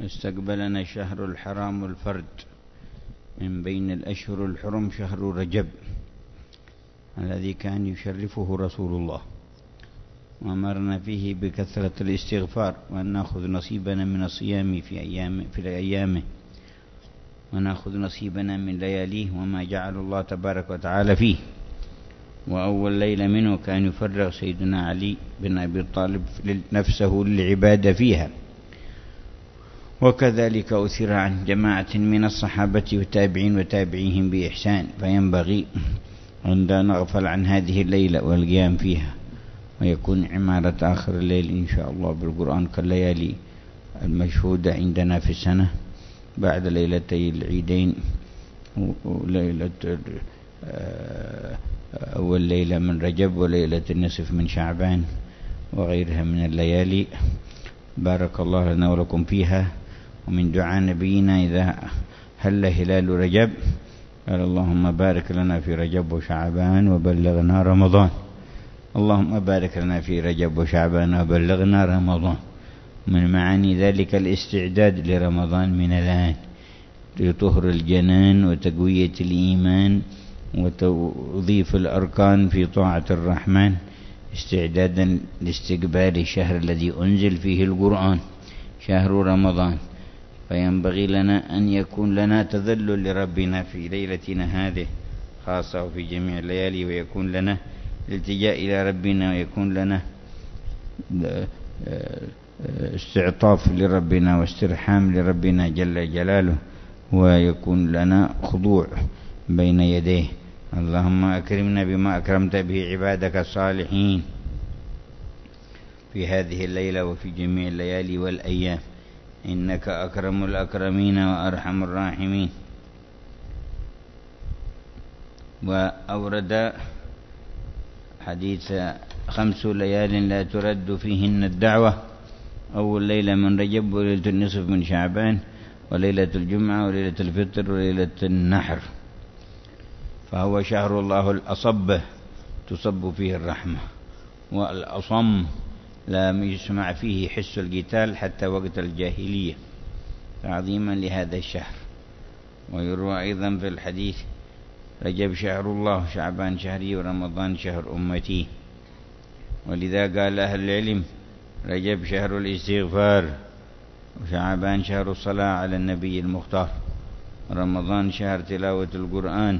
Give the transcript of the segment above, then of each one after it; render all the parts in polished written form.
استقبلنا شهر الحرام الفرد من بين الأشهر الحرم شهر رجب الذي كان يشرفه رسول الله، وأمرنا فيه بكثرة الاستغفار وأن نأخذ نصيبنا من الصيام في أيامه ونأخذ نصيبنا من لياليه وما جعل الله تبارك وتعالى فيه. وأول ليلة منه كان يفرغ سيدنا علي بن أبي طالب نفسه للعبادة فيها، وكذلك أثر عن جماعة من الصحابة والتابعين وتابعيهم بإحسان. فينبغي أن لا نغفل عن هذه الليلة والقيام فيها، ويكون عمارة آخر الليل إن شاء الله بالقرآن كالليالي المشهودة عندنا في السنة بعد ليلتي العيدين، وليلة أول ليلة من رجب وليلة النصف من شعبان وغيرها من الليالي. بارك الله لنا ولكم فيها. ومن دعاء نبينا إذا هل هلال رجب قال اللهم بارك لنا في رجب وشعبان وبلغنا رمضان. اللهم بارك لنا في رجب وشعبان وبلغنا رمضان. من معاني ذلك الاستعداد لرمضان من الآن لطهر الجنان وتقوية الإيمان وتوظيف الأركان في طاعة الرحمن، استعدادا لاستقبال الشهر الذي أنزل فيه القرآن شهر رمضان. فينبغي لنا أن يكون لنا تذلل لربنا في ليلتنا هذه خاصة وفي جميع الليالي، ويكون لنا الالتجاء إلى ربنا، ويكون لنا استعطاف لربنا واسترحام لربنا جل جلاله، ويكون لنا خضوع بين يديه. اللهم أكرمنا بما أكرمت به عبادك الصالحين في هذه الليلة وفي جميع الليالي والأيام، إنك أكرم الأكرمين وأرحم الراحمين. وأورد حديث 5 ليال لا ترد فيهن الدعوة: أول ليلة من رجب، وليلة النصف من شعبان، وليلة الجمعة، وليلة الفطر، وليلة النحر. فهو شهر الله الأصب تصب فيه الرحمة، والأصم لا يسمع فيه حس القتال حتى وقت الجاهلية تعظيما لهذا الشهر. ويروى أيضا في الحديث: رجب شهر الله، شعبان شهري، ورمضان شهر أمتي. ولذا قال أهل العلم: رجب شهر الاستغفار، وشعبان شهر الصلاة على النبي المختار، رمضان شهر تلاوة القرآن.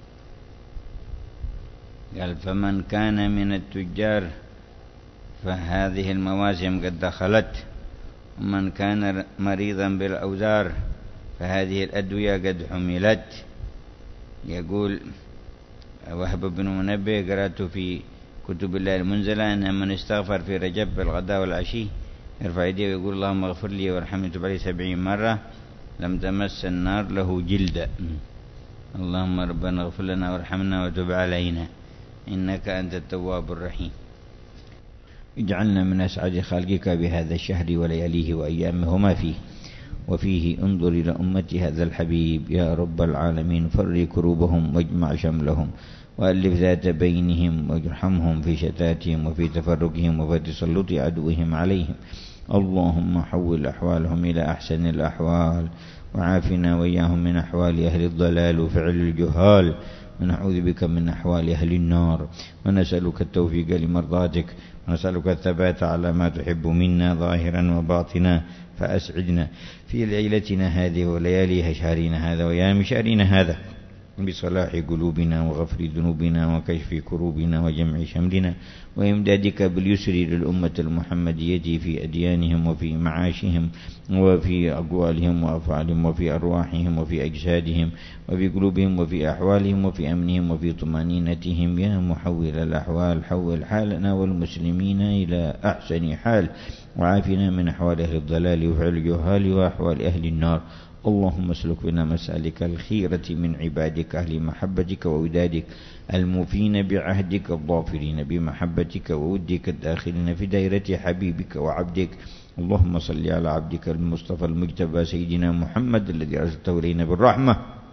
قال: فمن كان من التجار فهذه المواسم قد دخلت، ومن كان مريضا بالأوزار فهذه الأدوية قد حملت. يقول وهب بن منبه: قرأت في كتب الله المنزلة أن من استغفر في رجب بالغداء والعشي يرفع يديه ويقول اللهم اغفر لي وارحمني وتب علي 70 مرة لم تمس النار له جلد. اللهم ربنا اغفر لنا وارحمنا وتب علينا إنك أنت التواب الرحيم. اجعلنا من أسعد خلقك بهذا الشهر ولياليه وأيامه وما فيه. وفيه انظر إلى أمة هذا الحبيب يا رب العالمين، فر كروبهم واجمع شملهم وألف ذات بينهم وارحمهم في شتاتهم وفي تفرقهم وفي تسلط عدوهم عليهم. اللهم حول أحوالهم إلى أحسن الأحوال، وعافنا وإياهم من أحوال أهل الضلال وفعل الجهال، ونعوذ بك من أحوال أهل النار، ونسألك التوفيق لمرضاتك، ونسألك الثبات على ما تحب منا ظاهرا وباطنا. فأسعدنا في ليلتنا هذه ولياليها شهرنا هذا وأيام شهرنا هذا بصلاح قلوبنا وغفر ذنوبنا وكشف كروبنا وجمع شملنا، وإمدادك باليسر للأمة المحمدية في أديانهم وفي معاشهم وفي أقوالهم وأفعالهم وفي أرواحهم وفي أجسادهم وفي قلوبهم وفي أحوالهم وفي أمنهم وفي طمأنينتهم. يا محول الأحوال حول حالنا والمسلمين إلى أحسن حال، وعافنا من أحوال أهل الضلال وفعل الجهال وأحوال أهل النار. اللهم اسلك بنا مسالك الخيرة من عبادك أهل محبتك وودادك، الموفين بعهدك الظافرين بمحبتك وودك، الداخلين في دائرة حبيبك وعبدك. اللهم صل على عبدك المصطفى المجتبى سيدنا محمد الذي أرسلته إلينا بالرحمة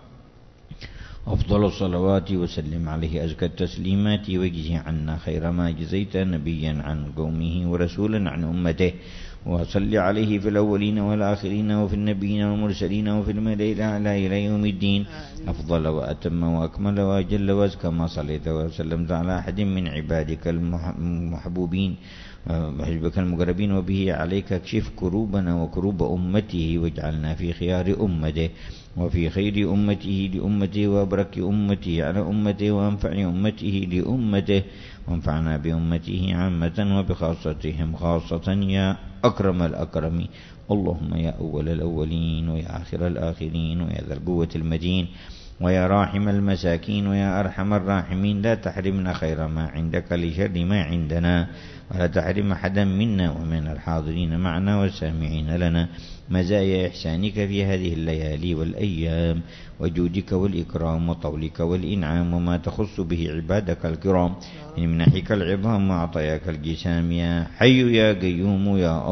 أفضل الصلوات، وسلم عليه أزكى التسليمات، واجزي عنا خير ما جزيت نبيا عن قومه ورسولا عن أمته. وصل عليه في الأولين والآخرين وفي النبيين والمرسلين وفي الملائكة الأعلى إلى يوم الدين أفضل وأتم وأكمل وأجل وأزكى ما صليت وسلمت على أحد من عبادك المحبوبين وحزبك المقربين وبه عليك اكشف كروبنا وكروب أمته واجعلنا في خيار أمته وفي خير أمته لأمته وأبرك أمته على أمته وأنفع أمته لأمته وانفعنا بأمته عامة وبخاصتهم خاصة يا أكرم الأكرمين. اللهم يا أول الأولين ويا آخر الآخرين ويا ذا القوة المتين ويا راحم المساكين ويا أرحم الراحمين لا تحرمنا خير ما عندك لشر ما عندنا ولا تحرم أحدا منا ومن الحاضرين معنا والسامعين لنا مزايا إحسانك في هذه الليالي والأيام وجودك والإكرام وطولك والإنعام وما تخص به عبادك الكرام من منحك العظام وعطاياك الجسام يا حي يا قيوم يا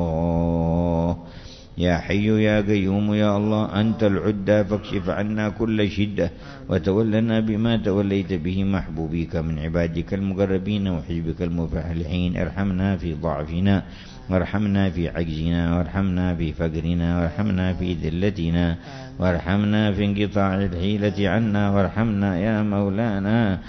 الله يا حي يا قيوم يا الله أنت العدى فاكشف عنا كل شدة وتولنا بما توليت به محبوبيك من عبادك المقربين وحزبك المفلحين. ارحمنا في ضعفنا وارحمنا في عجزنا وارحمنا في فقرنا وارحمنا في ذلتنا وارحمنا في انقطاع الحيلة عنا وارحمنا يا مولانا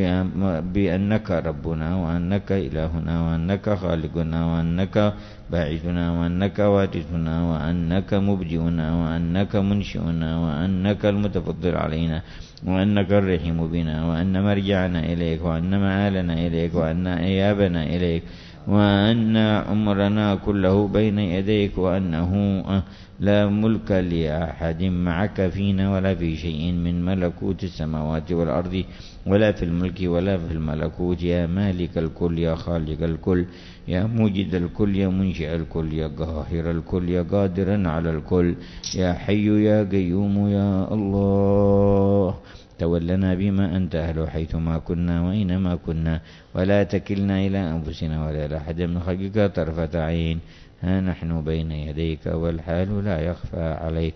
بأنك ربنا وأنك إلهنا وأنك خالقنا وأنك باعثنا وأنك وارثنا وأنك مبدئنا وأنك منشئنا وأنك المتفضل علينا وأنك الرحيم بنا وأن مرجعنا إليك وأن مآلنا إليك وأن إيابنا إليك وأن عمرنا كله بين يديك وأنه لا ملك لأحد معك فينا ولا في شيء من ملكوت السماوات والأرض ولا في الملك ولا في الملكوت يا مالك الكل يا خالق الكل يا موجد الكل يا منشئ الكل يا قاهر الكل يا قادرا على الكل يا حي يا قيوم يا الله تولنا بما أنت أهل حيثما كنا وأينما كنا ولا تكلنا إلى أنفسنا ولا إلى أحد من خلقك طرفة عين ها نحن بين يديك والحال لا يخفى عليك.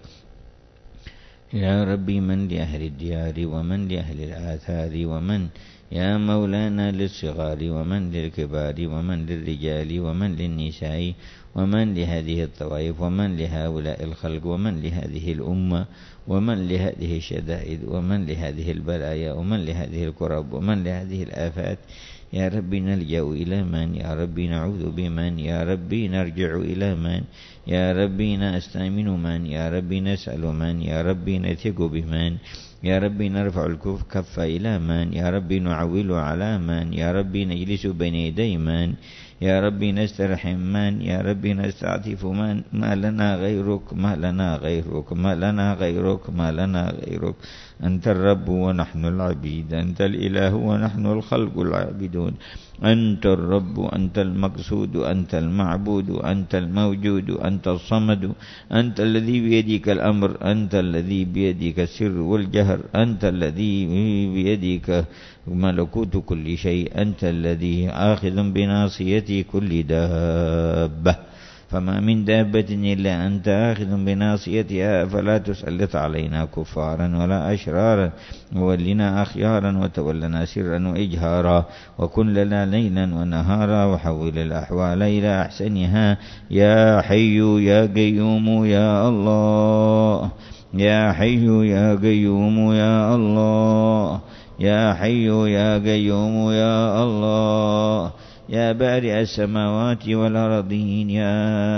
يا ربي من لأهل الديار ومن لأهل الآثار ومن يا مولانا للصغار ومن للكبار ومن للرجال ومن للنساء ومن لهذه الطوائف ومن لهؤلاء الخلق ومن لهذه الأمة ومن لهذه الشدائد ومن لهذه البلايا ومن لهذه الكرب ومن لهذه الآفات يا ربي نلجأ إلى من يا ربي نعوذ بمن يا ربي نرجع إلى من يا ربي نستأمن من يا ربي نسأل من يا ربي نثق بمن يا ربي نرفع الكف إلى من يا ربي نعول على من يا ربي نجلس بين يدي من يا ربي نسترحم من يا ربي نستعطف من ما لنا غيرك ما لنا غيرك ما لنا غيرك ما لنا غيرك أنت الرب ونحن العبيد أنت الإله ونحن الخلق العابدون أنت الرب أنت المقصود أنت المعبود أنت الموجود أنت الصمد أنت الذي بيدك الأمر أنت الذي بيدك السر والجهر أنت الذي بيدك ملكوت كل شيء أنت الذي آخذ بناصية كل دابة فما من دابة إلا أنت آخذ بناصيتها فلا تسلط علينا كفارا ولا أشرارا وولنا أخيارا وتولنا سرا وإجهارا وكن لنا ليلا ونهارا وحول الأحوال إلى أحسنها يا حي يا قيوم يا الله يا حي يا قيوم يا الله يا حي يا قيوم يا الله يا بارئ السماوات والأرضين يا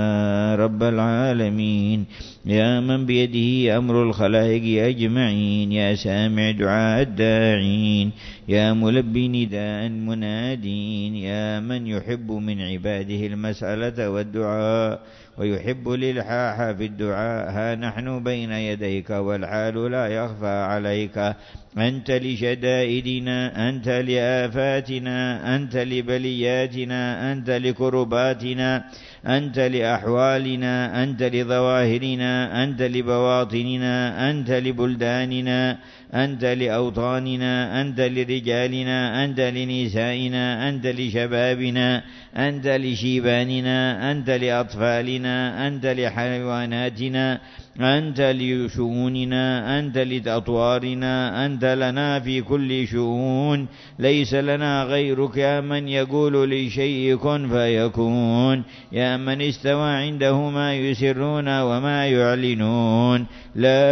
رب العالمين يا من بيده أمر الخلائق أجمعين يا سامع دعاء الداعين يا ملبي نداء المنادين يا من يحب من عباده المسألة والدعاء ويحب الإلحاح في الدعاء ها نحن بين يديك والحال لا يخفى عليك أنت لشدائدنا أنت لآفاتنا أنت لبلياتنا أنت لكرباتنا أنت لأحوالنا أنت لظواهرنا أنت لبواطننا أنت لبلداننا أنت لأوطاننا أنت لرجالنا، أنت لنسائنا، أنت لشبابنا، أنت لشيباننا، أنت لأطفالنا، أنت لحيواناتنا، أنت لشؤوننا، أنت لأطوارنا، أنت لنا في كل شؤون، ليس لنا غيرك، يا من يقول لشيء كن فيكون، يا من استوى عنده ما يسرون وما يعلنون، لا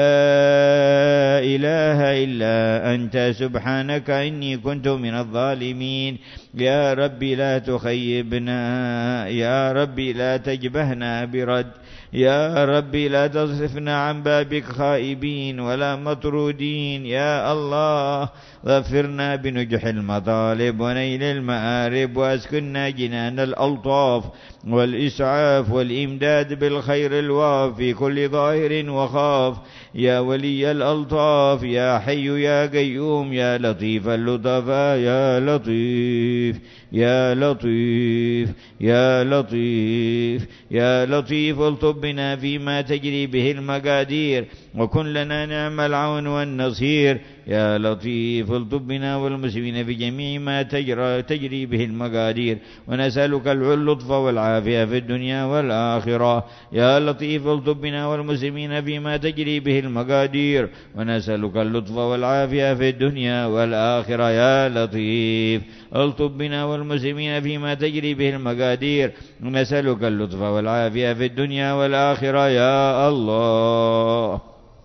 إله إلا أنت سبحانك إني كنت من الظالمين. يا ربي لا تخيبنا، يا ربي لا تجبهنا برد، يا ربي لا تصرفنا عن بابك خائبين ولا مطرودين. يا الله ظفرنا بنجح المطالب ونيل المآرب، وأسكننا جنان الألطاف والإسعاف والإمداد بالخير الواف في كل ظاهر وخاف. يا ولي الألطاف، يا حي يا قيوم، يا لطيف اللطفاء، يا لطيف يا لطيف يا لطيف يا لطيف، الطب بنا فيما تجري به المقادير، وكن لنا نعم العون والنصير. يا لطيف الطب بنا والمسلمين في جميع ما تجري به المقادير، ونسألك اللطف والعافية في الدنيا والآخرة. يا لطيف الطب بنا والمسلمين فيما تجري به المقادير، ونسألك اللطف والعافية في الدنيا والآخرة. يا لطيف الطب بنا والمسلمين فيما تجري به المقادير، ونسألك اللطف والعافية في الدنيا والآخرة. يا الله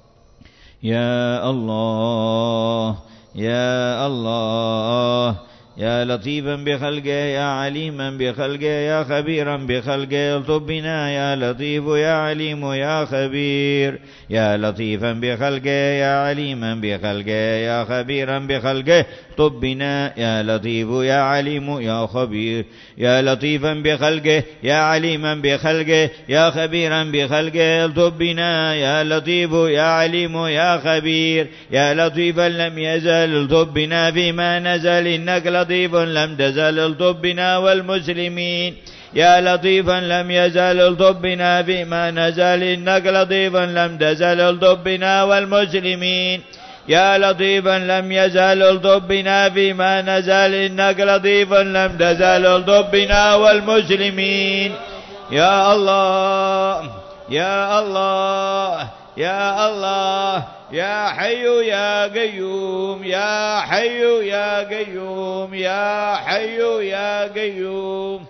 يا الله يا الله، يا لطيفا بخلقه، يا عليما بخلقه، يا خبيرا بخلقه، الطب بنا يا لطيف يا عليم يا خبير. يا لطيفا بخلقه، يا عليما بخلقه، يا خبيرا بخلقه، طب بنا يا لطيف يا عليم يا خبير. يا لطيفا بخلقه، يا عليما بخلقه، يا خبيرا بخلقه، طب بنا يا لطيف يا عليم يا خبير. يا لطيفا لم يزل طب بنا فيما نزل، إنك لطيف لم تزل طب بنا والمسلمين. يا لطيفا لم يزل طب بنا فيما نزل، إنك لطيفا لم تزل طب بنا والمسلمين. يا لطيفا لم يزل طب بنا فيما نزل، إنك لطيفا لم تزل طب بنا والمسلمين. يا الله يا الله يا الله، يا حي يا قيوم، يا حي يا قيوم، يا حي يا قيوم،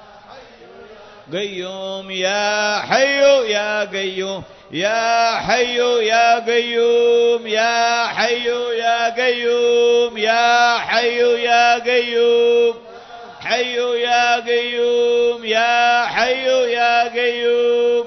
قيوم يا حي يا قيوم، يا حي يا قيوم، يا حي يا قيوم، يا حي يا قيوم، حي يا قيوم، يا حي يا قيوم.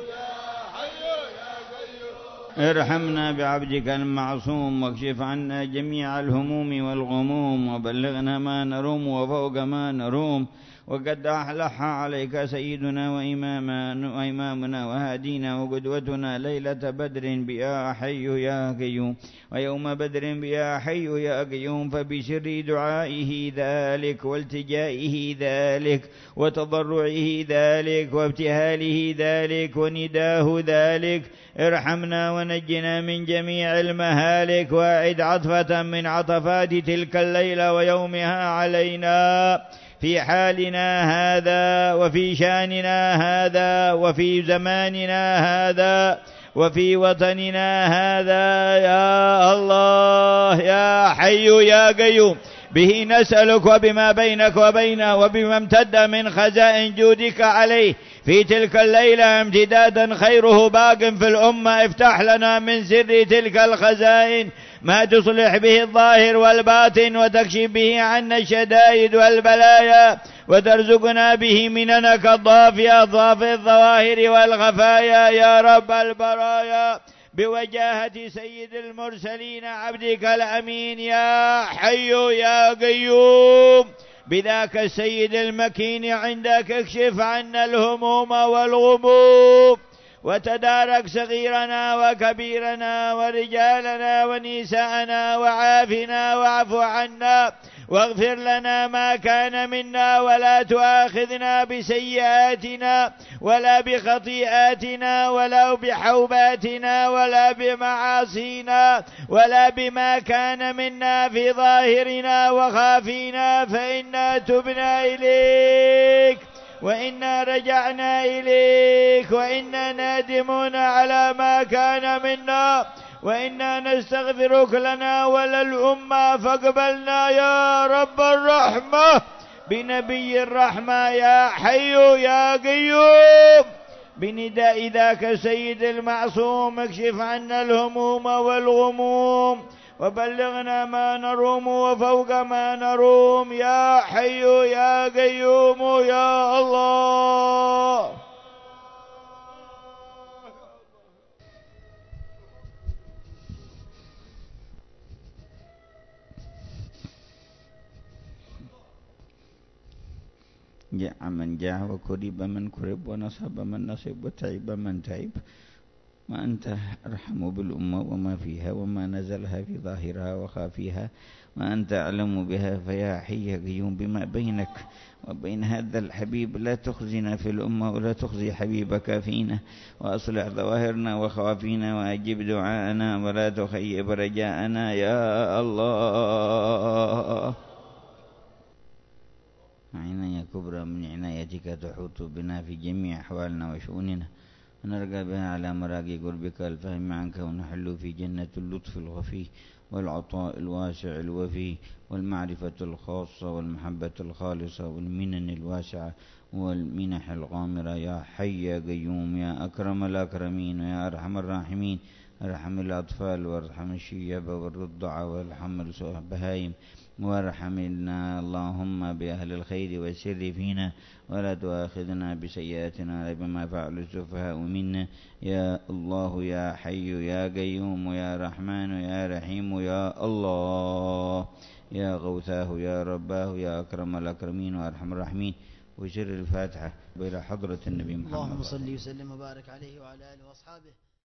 ارحمنا بعبدك المعصوم، واكشف عنا جميع الهموم والغموم، وبلغنا ما نروم وفوق ما نروم. وقد أحلح عليك سيدنا وإمامنا وهادينا وقدوتنا ليلة بدر بيا حي يا قيوم، ويوم بدر بيا حي يا قيوم، فبسر دعائه ذلك والتجائه ذلك وتضرعه ذلك وابتهاله ذلك ونداه ذلك ارحمنا ونجنا من جميع المهالك، واعد عطفة من عطفات تلك الليلة ويومها علينا في حالنا هذا وفي شأننا هذا وفي زماننا هذا وفي وطننا هذا. يا الله يا حي يا قيوم، به نسألك وبما بينك وبينه وبما امتد من خزائن جودك عليه في تلك الليلة امتدادا خيره باق في الأمة، افتح لنا من سر تلك الخزائن ما تصلح به الظاهر والباطن، وتكشف به عنا الشدائد والبلايا، وترزقنا به مننك الضافية ضافي الظواهر والخفايا يا رب البرايا، بوجاهة سيد المرسلين عبدك الأمين يا حي يا قيوم، بذاك السيد المكين عندك اكشف عنا الهموم والغموم، وتدارك صغيرنا وكبيرنا ورجالنا ونساءنا، وعافنا واعف عنا واغفر لنا ما كان منا ولا تؤاخذنا بسيئاتنا ولا بخطيئاتنا ولا بحوباتنا ولا بمعاصينا ولا بما كان منا في ظاهرنا وخافينا، فإنا تبنا إليك وإنا رجعنا إليك وإنا نادمون على ما كان منا وإنا نستغفرك لنا وللأمة، فاقبلنا يا رب الرحمة بنبي الرحمة يا حي يا قيوم، بنداء ذاك سيد المعصوم اكشف عنا الهموم والغموم وبلغنا ما نروم وفوق ما نروم يا حي يا قيوم يا الله. جاء من جاء وكرب من كرب ونصب من نصب وتعب من تعب، وأنت أرحم بالأمة وما فيها وما نزلها في ظاهرها وخافيها، وأنت أعلم بها، فيا حي يا قيوم بما بينك وبين هذا الحبيب لا تخزنا في الأمة ولا تخزي حبيبك فينا، وأصلح ظواهرنا وخوافينا وأجب دعاءنا ولا تخيب رجاءنا يا الله. عناية كبرى من عنايتك تحوط بنا في جميع أحوالنا وشؤوننا، ونرقى بها على مراقي قربك الفهم عنك، ونحل في جنة اللطف الخفي والعطاء الواسع الوفي والمعرفة الخاصة والمحبة الخالصة والمنن الواسعة والمنح الغامرة يا حي يا قيوم يا أكرم الأكرمين ويا أرحم الراحمين. ارحم الأطفال وارحم الشيب والرضع وارحم البهائم وارحمنا اللهم بأهل الخير والسر فينا، ولا تؤاخذنا بسيئاتنا بما فعل السفهاء منا يا الله يا حي يا قيوم يا رحمن يا رحيم يا الله يا غوثاه يا رباه يا أكرم الأكرمين وأرحم الراحمين. وسر الفاتحة إلى حضرة النبي محمد. اللهم صل وسلم وبارك عليه وعلى آله وأصحابه.